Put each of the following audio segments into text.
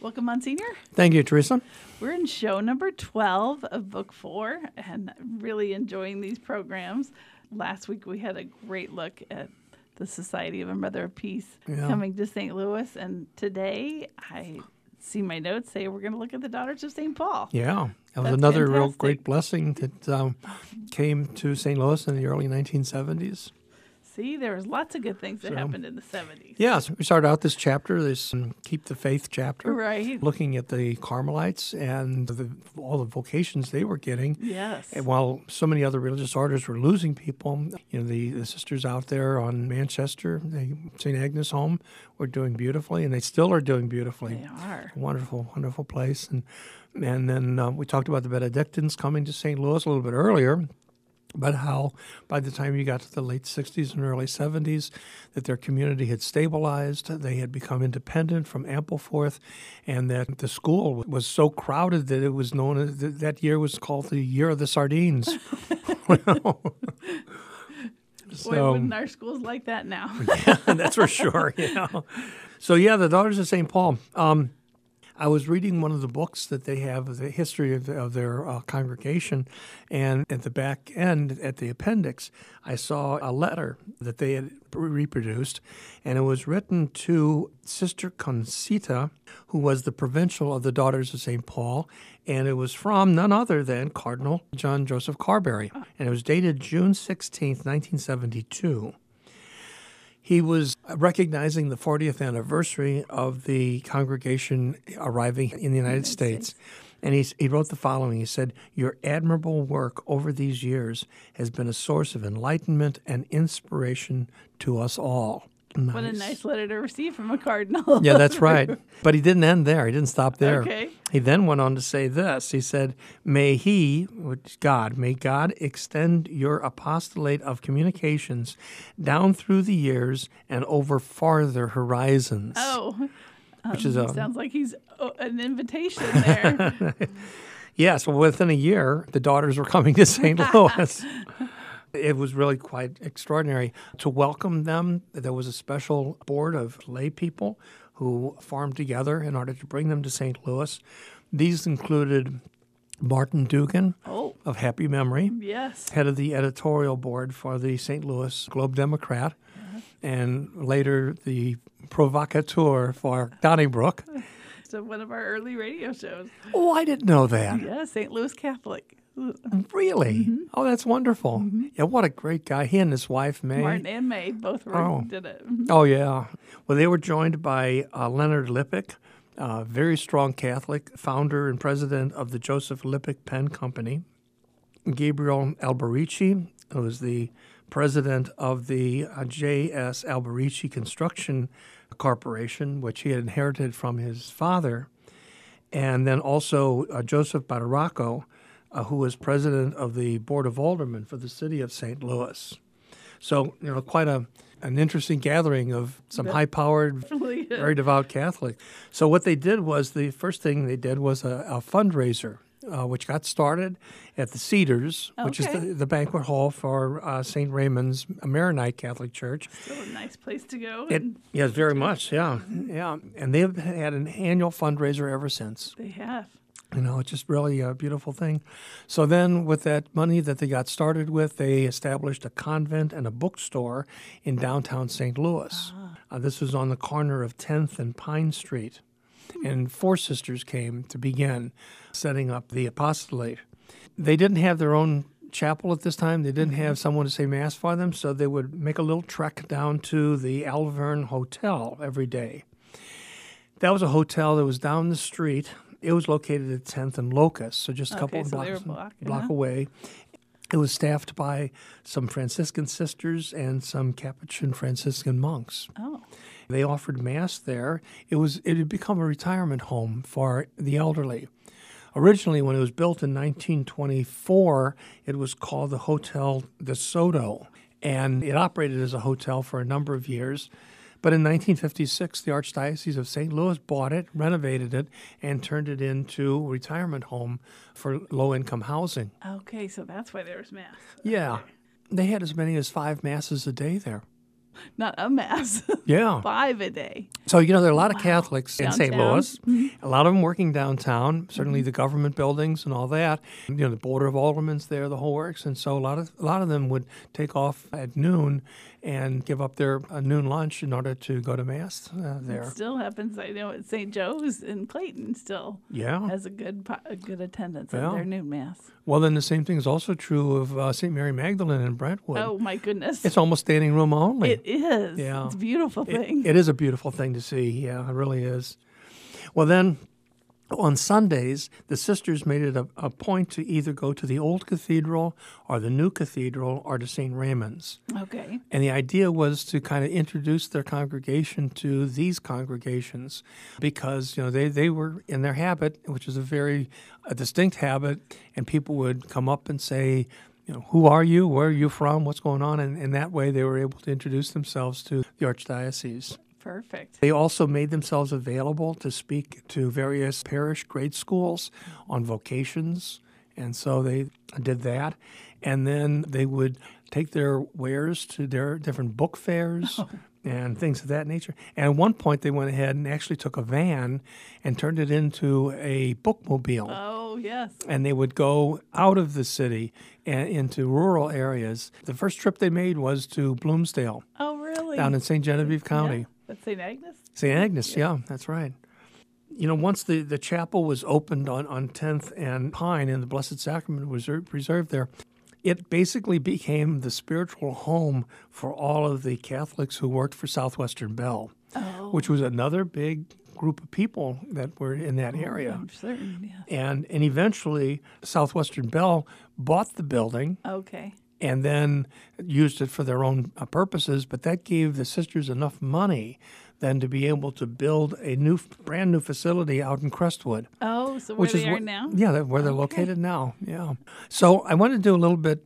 Welcome, Monsignor. Thank you, Teresa. We're in show number 12 of Book 4 and really enjoying these programs. Last week we had a great look at the Society of a Mother of Peace coming to St. Louis, and today I see my notes say we're going to look at the Daughters of St. Paul. Yeah, that was That's another real fantastic. great blessing that came to St. Louis in the early 1970s. See, there was lots of good things that happened in the 70s. Yeah, so we started out this chapter, this Keep the Faith chapter, Right. looking at the Carmelites and all the vocations they were getting. Yes. And while so many other religious orders were losing people, the sisters out there on Manchester, St. Agnes Home, were doing beautifully, and they still are doing beautifully. They are. Wonderful, wonderful place. And then we talked about the Benedictines coming to St. Louis a little bit earlier, but how by the time you got to the late 60s and early 70s, that their community had stabilized, they had become independent from Ampleforth, and that the school was so crowded that it was known as, that year was called the Year of the Sardines. Boy, wouldn't our schools like that now? Yeah, that's for sure. So the Daughters of St. Paul. I was reading one of the books that they have, the history of their congregation, and at the back end, at the appendix, I saw a letter that they had reproduced, and it was written to Sister Concita, who was the provincial of the Daughters of St. Paul, and it was from none other than Cardinal John Joseph Carberry, and it was dated June 16th, 1972. He was recognizing the 40th anniversary of the congregation arriving in the United States. And he wrote the following. He said, "Your admirable work over these years has been a source of enlightenment and inspiration to us all." Nice. What a nice letter to receive from a cardinal. Yeah, that's right. But he didn't end there. He didn't stop there. Okay. He then went on to say this. He said, may God extend your apostolate of communications down through the years and over farther horizons. Oh, which is sounds like he's an invitation there. Yeah, so within a year, the daughters were coming to St. Louis. It was really quite extraordinary. To welcome them, there was a special board of lay people who formed together in order to bring them to St. Louis. These included Martin Dugan of happy memory, Yes. head of the editorial board for the St. Louis Globe-Democrat, and later the provocateur for Donnybrook. So one of our early radio shows. Oh, I didn't know that. Yeah, St. Louis Catholic. Really? Mm-hmm. Oh, that's wonderful. Mm-hmm. Yeah, what a great guy. He and his wife, May. Martin and May both did it. Oh, yeah. Well, they were joined by Leonard Lippick, a very strong Catholic, founder and president of the Joseph Lippick Pen Company. Gabriel Alberici, who was the president of the J.S. Alberici Construction Corporation, which he had inherited from his father. And then also Joseph Badaracco, who was president of the Board of Aldermen for the city of St. Louis. So, quite an interesting gathering of some high-powered, very devout Catholics. So what they did was, the first thing they did was a fundraiser, which got started at the Cedars, which is the banquet hall for St. Raymond's Maronite Catholic Church. Still a nice place to go. Yes, very much, yeah. And they've had an annual fundraiser ever since. They have. It's just really a beautiful thing. So then with that money that they got started with, they established a convent and a bookstore in downtown St. Louis. This was on the corner of 10th and Pine Street. And 4 sisters came to begin setting up the apostolate. They didn't have their own chapel at this time. They didn't have someone to say Mass for them, so they would make a little trek down to the Alverne Hotel every day. That was a hotel that was down the street. It was located at 10th and Locust, so just a couple of block away. It was staffed by some Franciscan sisters and some Capuchin Franciscan monks. Oh. They offered Mass there. It had become a retirement home for the elderly. Originally, when it was built in 1924, it was called the Hotel de Soto, and it operated as a hotel for a number of years. But in 1956, the Archdiocese of St. Louis bought it, renovated it, and turned it into a retirement home for low-income housing. Okay, so that's why there was Mass. Yeah. Okay. They had as many as 5 Masses a day there. Not a mass. Yeah. 5 a day. So, there are a lot of Catholics in St. Downtown. Louis, a lot of them working downtown, certainly the government buildings and all that. The Board of Aldermen's there, the whole works. And so a lot of them would take off at noon and give up their noon lunch in order to go to Mass there. It still happens. I know at St. Joe's in Clayton still has a good attendance at their noon Mass. Well, then the same thing is also true of St. Mary Magdalene in Brentwood. Oh, my goodness. It's almost standing room only. It is. Yeah. It's a beautiful thing. It is a beautiful thing to see. Yeah, it really is. Well, then on Sundays, the sisters made it a point to either go to the old cathedral or the new cathedral or to St. Raymond's. Okay. And the idea was to kind of introduce their congregation to these congregations because, they were in their habit, which is a distinct habit, and people would come up and say, who are you? Where are you from? What's going on? And that way they were able to introduce themselves to the Archdiocese. Perfect. They also made themselves available to speak to various parish grade schools on vocations, and so they did that. And then they would take their wares to their different book fairs and things of that nature. And at one point, they went ahead and actually took a van and turned it into a bookmobile. Oh, yes. And they would go out of the city and into rural areas. The first trip they made was to Bloomsdale. Oh, really? Down in St. Genevieve County. Yeah. That's St. Agnes? St. Agnes, yeah, that's right. Once the chapel was opened on 10th and Pine and the Blessed Sacrament was preserved there, it basically became the spiritual home for all of the Catholics who worked for Southwestern Bell, which was another big group of people that were in that area. I'm certain, yeah. And eventually, Southwestern Bell bought the building. Okay. And then used it for their own purposes, but that gave the sisters enough money then to be able to build a brand new facility out in Crestwood. Oh, so where they are now? Yeah, where they're located now, yeah. So I want to do a little bit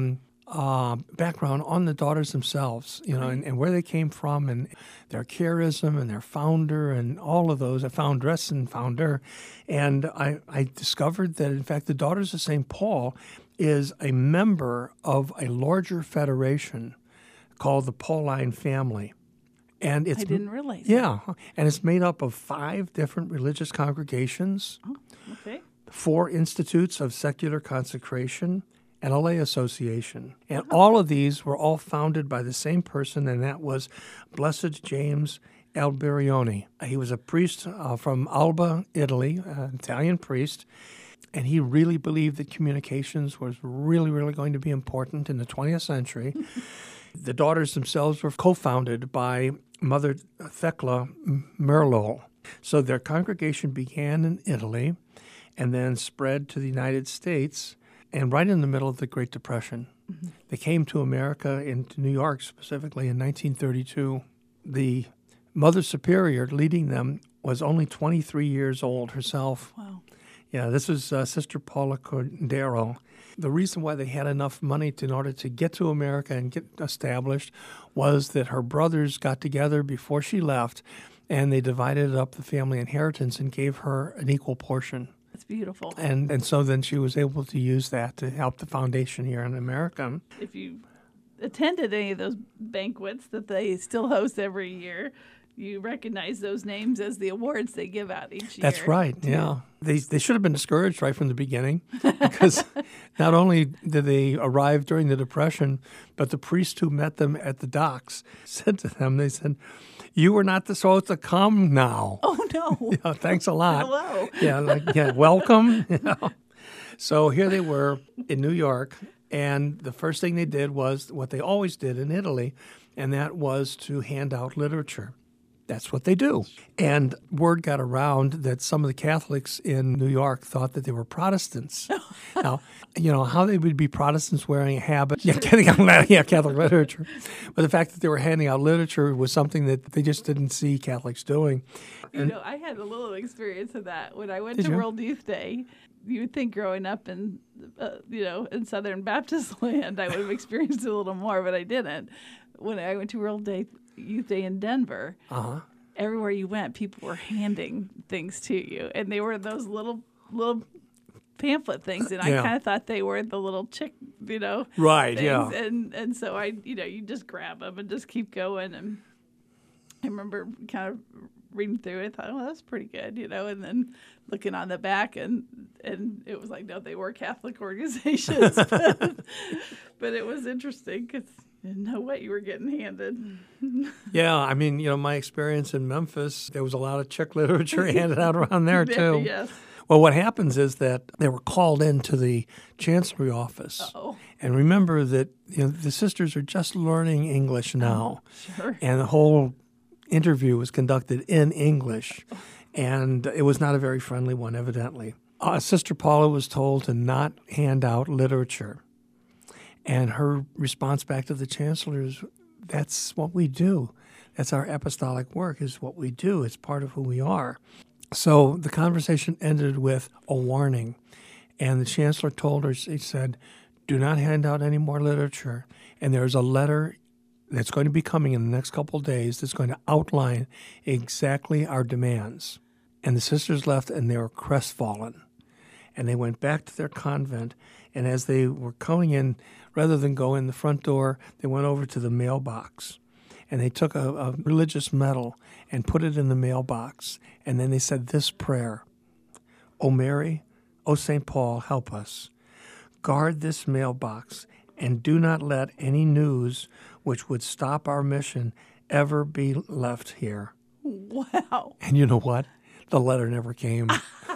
background on the daughters themselves, and where they came from and their charism and their founder and all of those, a foundress and founder. And I discovered that, in fact, the Daughters of St. Paul is a member of a larger federation called the Pauline family. And I didn't realize that. And it's made up of 5 different religious congregations, 4 institutes of secular consecration, and a lay association. And all of these were all founded by the same person, and that was Blessed James Alberione. He was a priest from Alba, Italy, an Italian priest. And he really believed that communications was really, really going to be important in the 20th century. The daughters themselves were co-founded by Mother Thecla Merlo. So their congregation began in Italy and then spread to the United States, and right in the middle of the Great Depression. Mm-hmm. They came to America, into New York specifically, in 1932. The Mother Superior leading them was only 23 years old herself. Wow. Yeah, this was Sister Paula Cordero. The reason why they had enough money in order to get to America and get established was that her brothers got together before she left, and they divided up the family inheritance and gave her an equal portion. That's beautiful. And so then she was able to use that to help the foundation here in America. If you attended any of those banquets that they still host every year, you recognize those names as the awards they give out each year. That's right, yeah. They should have been discouraged right from the beginning because not only did they arrive during the Depression, but the priest who met them at the docks said to them, they said, "You were not supposed to come now." Oh, no. Yeah, thanks a lot. Hello. Welcome. So here they were in New York, and the first thing they did was what they always did in Italy, and that was to hand out literature. That's what they do. And word got around that some of the Catholics in New York thought that they were Protestants. Now, how they would be Protestants wearing a habit, getting out Catholic literature. But the fact that they were handing out literature was something that they just didn't see Catholics doing. I had a little experience of that when I went to World Youth Day. You would think growing up in, in Southern Baptist land, I would have experienced it a little more, but I didn't. When I went to World Youth Day in Denver, everywhere you went, people were handing things to you, and they were those little pamphlet things, and I kind of thought they were the little Right, things. yeah. And so you just grab them and just keep going. And I remember kind of reading through it, thought, oh, that's pretty good, and then looking on the back, and it was like, no, they were Catholic organizations, but it was interesting because you didn't know what you were getting handed. Yeah, I mean, my experience in Memphis, there was a lot of Czech literature handed out around there too. Yes. Well, what happens is that they were called into the chancellery office. Uh-oh. And remember that the sisters are just learning English now. Sure. And the whole interview was conducted in English. And it was not a very friendly one, evidently. Sister Paula was told to not hand out literature. And her response back to the chancellor is, that's what we do. That's our apostolic work, is what we do. It's part of who we are. So the conversation ended with a warning. And the chancellor told her, he said, do not hand out any more literature. And there's a letter that's going to be coming in the next couple of days that's going to outline exactly our demands. And the sisters left, and they were crestfallen. And they went back to their convent. And as they were going in, rather than go in the front door, they went over to the mailbox. And they took a religious medal and put it in the mailbox. And then they said this prayer: O Mary, O St. Paul, help us. Guard this mailbox, and do not let any news which would stop our mission ever be left here. Wow. And you know what? The letter never came.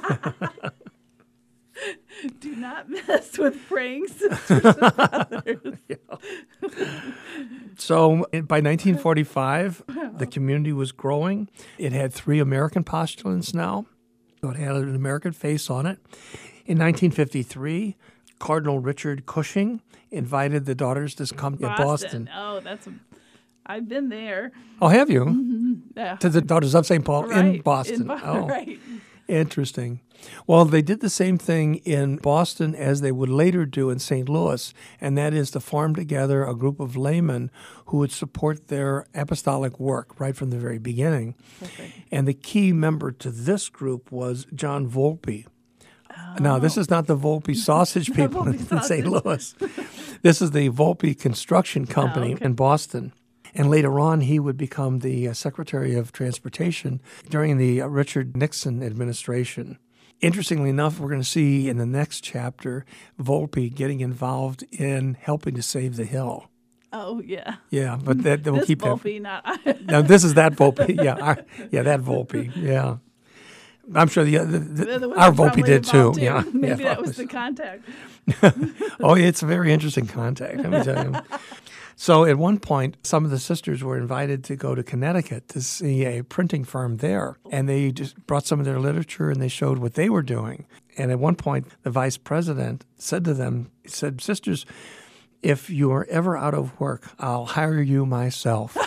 Do not mess with praying sisters and brothers. So by 1945, the community was growing. It had 3 American postulants now. So it had an American face on it. In 1953, Cardinal Richard Cushing invited the daughters to come to Boston. Oh, I've been there. Oh, have you? Mm-hmm. Yeah. To the Daughters of St. Paul in Boston. Right. Interesting. Well, they did the same thing in Boston as they would later do in St. Louis, and that is to form together a group of laymen who would support their apostolic work right from the very beginning. Perfect. And the key member to this group was John Volpe. Oh. Now, this is not the Volpe sausage people in St. Louis. This is the Volpe Construction Company in Boston. And later on, he would become the Secretary of Transportation during the Richard Nixon administration. Interestingly enough, we're going to see in the next chapter Volpe getting involved in helping to save the Hill. Oh, yeah. Yeah, but we'll keep Volpe, that. No, this is that Volpe. Yeah, that Volpe. Yeah. I'm sure our Volpe did too. Yeah, maybe that was the contact. Oh, it's a very interesting contact, let me tell you. So at one point, some of the sisters were invited to go to Connecticut to see a printing firm there. And they just brought some of their literature and they showed what they were doing. And at one point, the vice president said to them, he said, sisters, if you are ever out of work, I'll hire you myself.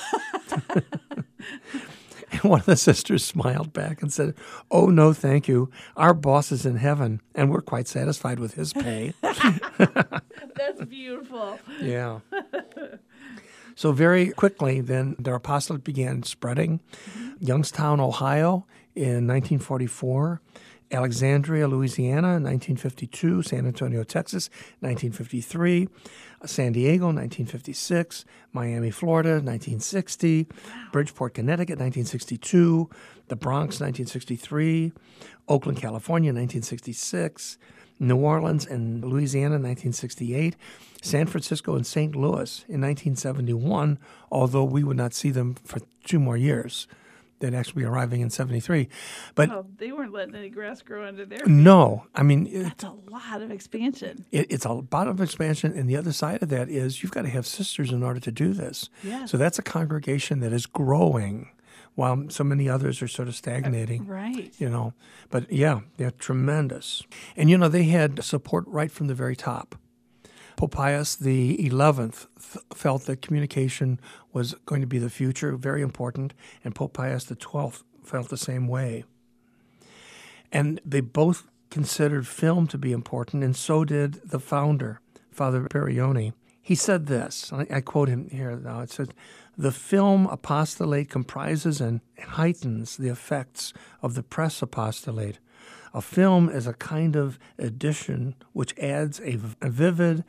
And one of the sisters smiled back and said, oh, no, thank you. Our boss is in heaven, and we're quite satisfied with his pay. That's beautiful. Yeah. So very quickly, then, their apostolate began spreading. Youngstown, Ohio in 1944. Alexandria, Louisiana, 1952. San Antonio, Texas, 1953. San Diego, 1956. Miami, Florida, 1960. Bridgeport, Connecticut, 1962. The Bronx, 1963. Oakland, California, 1966. New Orleans and Louisiana, 1968. San Francisco and St. Louis in 1971, although we would not see them for 2 more years. They'd actually be arriving in 73. But they weren't letting any grass grow under their feet. No. I mean, that's a lot of expansion. It's a lot of expansion, and the other side of that is you've got to have sisters in order to do this. Yes. So that's a congregation that is growing while so many others are sort of stagnating. Right. But yeah, they're tremendous. And, they had support right from the very top. Pope Pius XI felt that communication was going to be the future, very important, and Pope Pius XII felt the same way. And they both considered film to be important, and so did the founder, Father Perioni. He said this, I quote him here now, it says, the film apostolate comprises and heightens the effects of the press apostolate. A film is a kind of addition which adds a vivid,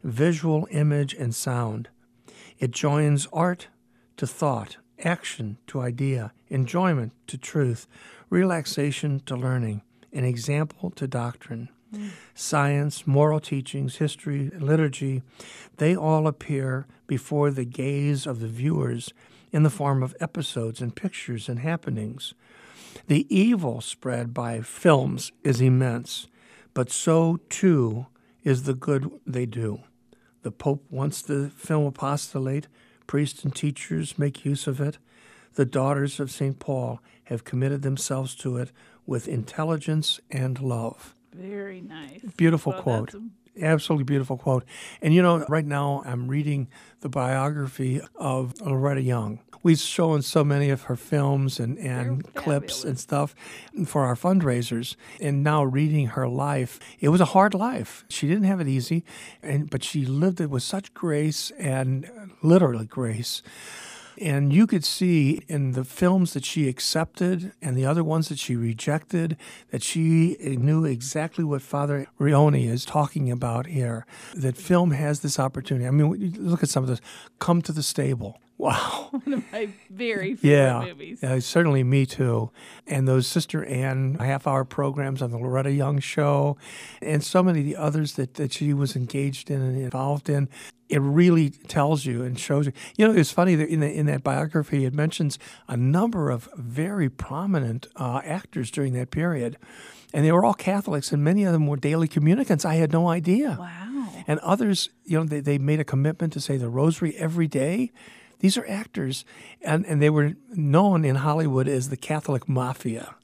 visual image and sound. It joins art to thought, action to idea, enjoyment to truth, relaxation to learning, an example to doctrine. Science, moral teachings, history, liturgy, they all appear before the gaze of the viewers in the form of episodes and pictures and happenings. The evil spread by films is immense, but so too is the good they do. The Pope wants the film apostolate. Priests and teachers make use of it. The Daughters of St. Paul have committed themselves to it with intelligence and love. Very nice. Beautiful quote. Absolutely beautiful quote. And right now I'm reading the biography of Loretta Young. We've shown so many of her films and clips and stuff for our fundraisers. And now reading her life, it was a hard life. She didn't have it easy, but she lived it with such grace and literally grace. And you could see in the films that she accepted and the other ones that she rejected that she knew exactly what Father Rioni is talking about here, that film has this opportunity. I mean, look at some of this. Come to the Stable. Wow. One of my very favorite movies. Yeah, certainly me too. And those Sister Anne half-hour programs on the Loretta Young Show and so many of the others that she was engaged in and involved in. It really tells you and shows you. It's funny that in that biography, it mentions a number of very prominent actors during that period. And they were all Catholics, and many of them were daily communicants. I had no idea. Wow. And others, they made a commitment to say the rosary every day. These are actors, and they were known in Hollywood as the Catholic Mafia.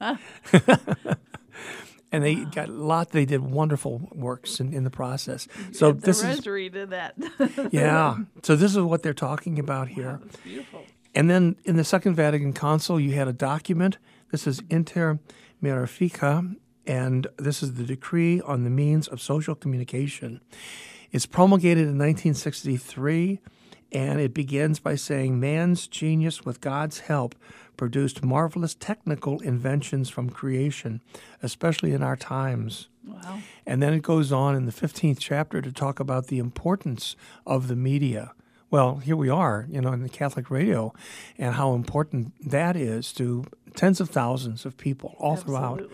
And they they did wonderful works in the process. So the rosary did that. Yeah. So this is what they're talking about here. Wow, that's beautiful. And then in the Second Vatican Council, you had a document. This is Inter Mirifica, and this is the decree on the means of social communication. It's promulgated in 1963, and it begins by saying, man's genius with God's help produced marvelous technical inventions from creation, especially in our times. Wow. And then it goes on in the 15th chapter to talk about the importance of the media. Well, here we are, in the Catholic radio, and how important that is to tens of thousands of people all throughout.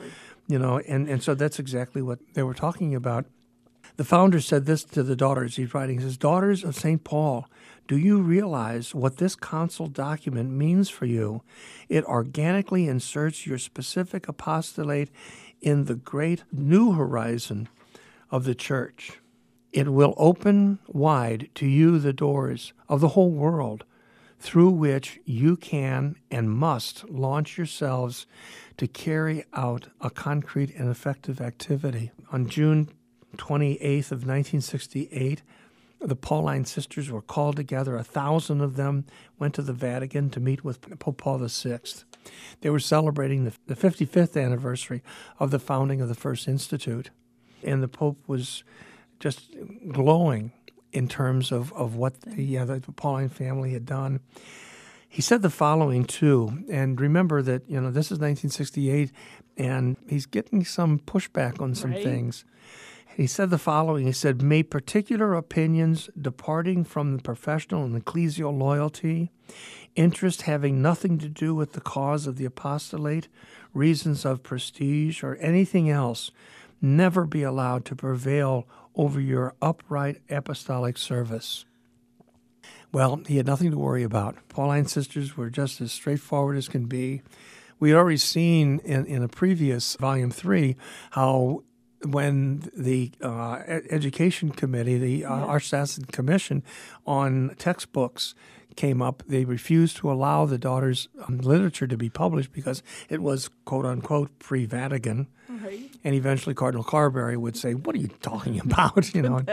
And so that's exactly what they were talking about. The founder said this to the daughters. He's writing, he says, Daughters of St. Paul, do you realize what this council document means for you? It organically inserts your specific apostolate in the great new horizon of the Church. It will open wide to you the doors of the whole world through which you can and must launch yourselves to carry out a concrete and effective activity. On June 28th of 1968, the Pauline sisters were called together. 1,000 of them went to the Vatican to meet with Pope Paul VI. They were celebrating the 55th anniversary of the founding of the First Institute. And the Pope was just glowing in terms of what the Pauline family had done. He said the following, too, and remember that, this is 1968, and he's getting some pushback on some things. He said the following, he said, may particular opinions departing from the professional and ecclesial loyalty, interest having nothing to do with the cause of the apostolate, reasons of prestige, or anything else, never be allowed to prevail over your upright apostolic service. Well, he had nothing to worry about. Pauline sisters were just as straightforward as can be. We had already seen in a previous Volume 3 how when the Education Committee, the Archdiocesan Commission on textbooks came up, they refused to allow the daughters' literature to be published because it was, quote-unquote, pre-Vatican. Right. And eventually Cardinal Carberry would say, what are you talking about?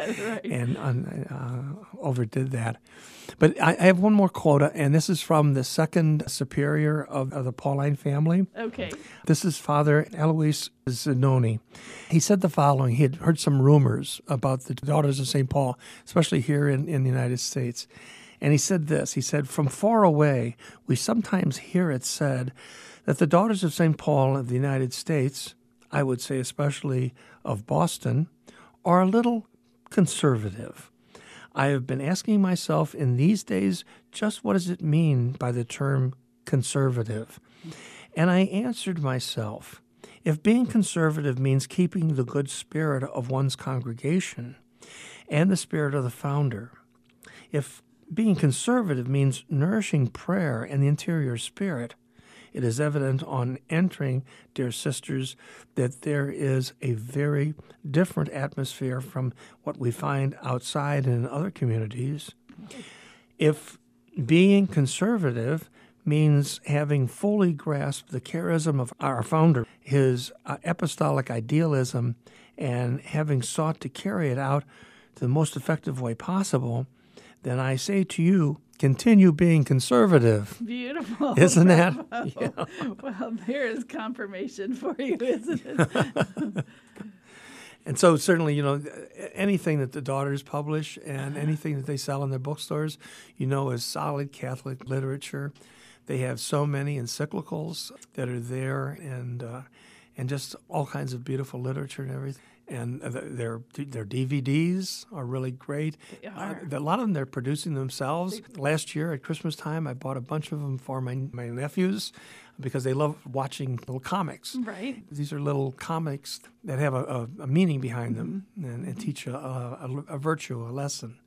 And overdid that. But I have one more quota, and this is from the second superior of the Pauline family. Okay. This is Father Alois Zanoni. He said the following. He had heard some rumors about the Daughters of St. Paul, especially here in the United States. And he said this. He said, from far away, we sometimes hear it said that the Daughters of St. Paul of the United States, I would say especially of Boston, are a little conservative. I have been asking myself in these days, just what does it mean by the term conservative? And I answered myself, if being conservative means keeping the good spirit of one's congregation and the spirit of the founder, if being conservative means nourishing prayer and the interior spirit, it is evident on entering, dear sisters, that there is a very different atmosphere from what we find outside in other communities. If being conservative means having fully grasped the charism of our founder, his apostolic idealism, and having sought to carry it out the most effective way possible, then I say to you, continue being conservative. Beautiful. Isn't that? Yeah. Well, there is confirmation for you, isn't it? And so certainly, anything that the daughters publish and anything that they sell in their bookstores, is solid Catholic literature. They have so many encyclicals that are there and just all kinds of beautiful literature and everything. And their DVDs are really great. They are. A lot of them they're producing themselves. Last year at Christmas time, I bought a bunch of them for my nephews because they love watching little comics. Right. These are little comics that have a meaning behind them and teach a virtue, a lesson.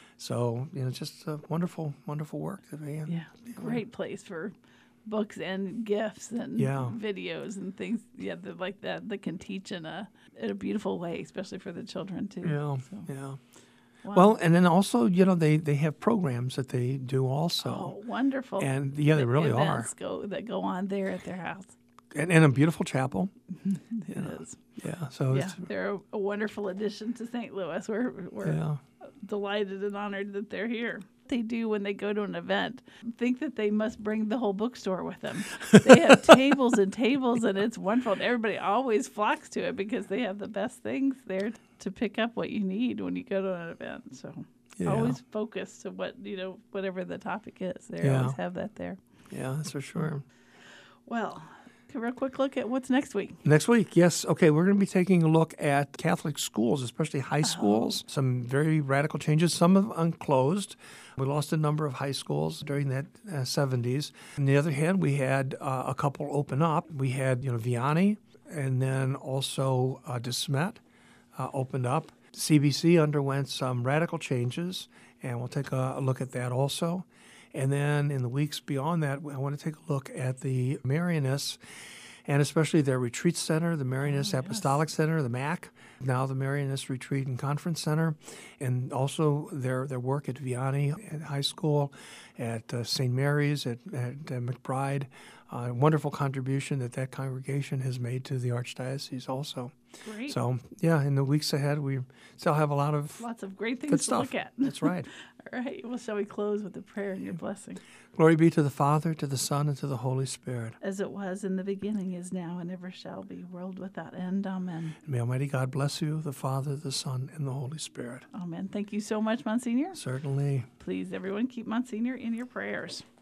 So, just a wonderful, wonderful work that they have. Yeah, great place for books and gifts and videos and things like that can teach in a beautiful way, especially for the children too. Yeah, so. yeah. Wow. Well, and then also, they have programs that they do also. Oh, wonderful. And they really are. That go on there at their house. And a beautiful chapel. It is. Yeah, so they're a wonderful addition to St. Louis. We're delighted and honored that they're here. They do when they go to an event think that they must bring the whole bookstore with them. They have tables and tables, and it's wonderful. And everybody always flocks to it because they have the best things there to pick up what you need when you go to an event. So always focus to whatever the topic is. They always have that there. Yeah, that's for sure. Well, a real quick look at what's next week. Next week, yes. Okay, we're going to be taking a look at Catholic schools, especially high schools. Some very radical changes. Some have unclosed. We lost a number of high schools during that 70s. On the other hand, we had a couple open up. We had, Vianney, and then also De Smet opened up. CBC underwent some radical changes, and we'll take a look at that also. And then in the weeks beyond that, I want to take a look at the Marianists, and especially their retreat center, the Marianist Apostolic Center, the MAC, now the Marianist Retreat and Conference Center, and also their work at Vianney at High School, at St. Mary's, at McBride. Wonderful contribution that congregation has made to the Archdiocese also. Great. So, in the weeks ahead, we still have lots of great things to look at. That's right. All right. Well, shall we close with a prayer and your blessing? Glory be to the Father, to the Son, and to the Holy Spirit. As it was in the beginning, is now, and ever shall be, world without end. Amen. May Almighty God bless you, the Father, the Son, and the Holy Spirit. Amen. Thank you so much, Monsignor. Certainly. Please, everyone, keep Monsignor in your prayers.